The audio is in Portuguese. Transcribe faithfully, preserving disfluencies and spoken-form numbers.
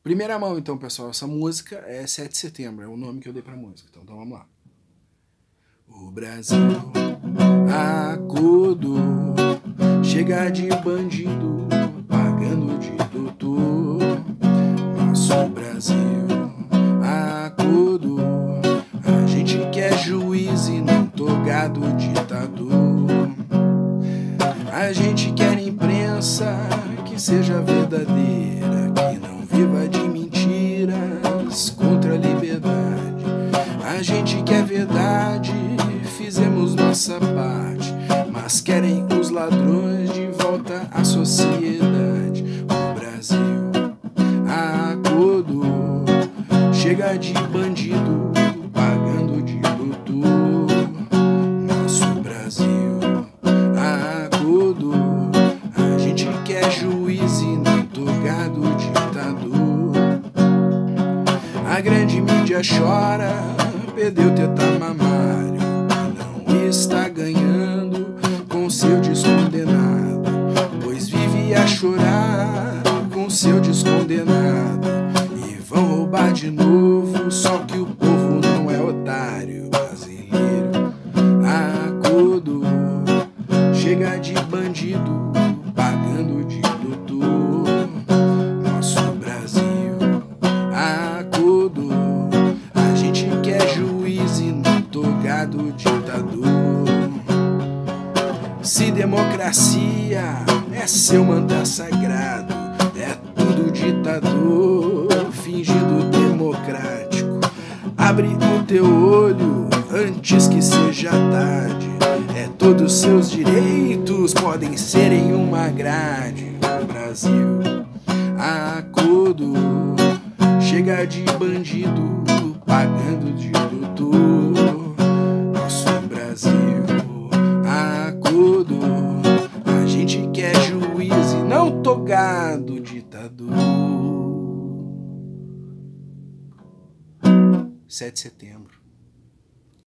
Primeira mão, então, pessoal. Essa música é sete de setembro, é o nome que eu dei pra música. Então, então vamos lá. O Brasil acordou, chega de bandido, pagando de doutor. Nosso Brasil acordou, a gente quer juiz e não togado ditador. A gente quer imprensa que seja verdadeira, que não viva de mentiras contra a liberdade. A gente quer verdade, fizemos nossa parte, mas querem os ladrões de volta à sociedade. O Brasil acordou, chega de bandido, pagando de doutor. Nosso Brasil acordou, a gente quer juiz e não togado ditador. A grande mídia chora, perdeu teta mamário, não está ganhando com seu descondenado, pois vive a chorar com seu descondenado. E vão roubar de novo, só que o povo não é otário. Brasileiro acordou, chega de bandido, pagando de doutor. Nosso Brasil acordou, a gente quer juiz e não togado ditador. Se democracia é seu mandato sagrado, é tudo ditador, fingido democrático. Abre o teu olho antes que seja tarde, é todos seus direitos podem ser em uma grade. O Brasil acordou, chega de bandido, pagando de doutor. Nosso Brasil acordou, a gente quer juiz e não togado ditador. sete de setembro.